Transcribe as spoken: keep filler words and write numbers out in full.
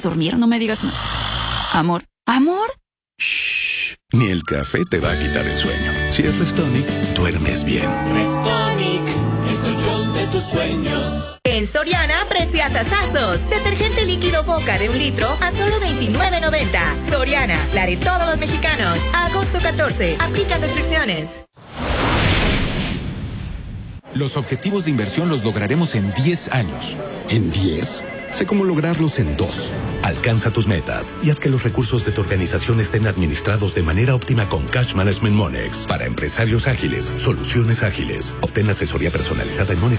Dormir, no me digas más. Amor, amor. Shh, ni el café te va a quitar el sueño. Si es Restonic, duermes bien. Restonic, el colchón de tus sueños. En Soriana, preciasazazos. Detergente líquido Boca de un litro a solo veintinueve noventa. Soriana, la de todos los mexicanos. Agosto catorce. Aplican restricciones. Los objetivos de inversión los lograremos en diez años. ¿En diez? Sé cómo lograrlos en dos. Alcanza tus metas y haz que los recursos de tu organización estén administrados de manera óptima con Cash Management Monex. Para empresarios ágiles, soluciones ágiles. Obtén asesoría personalizada en Monex.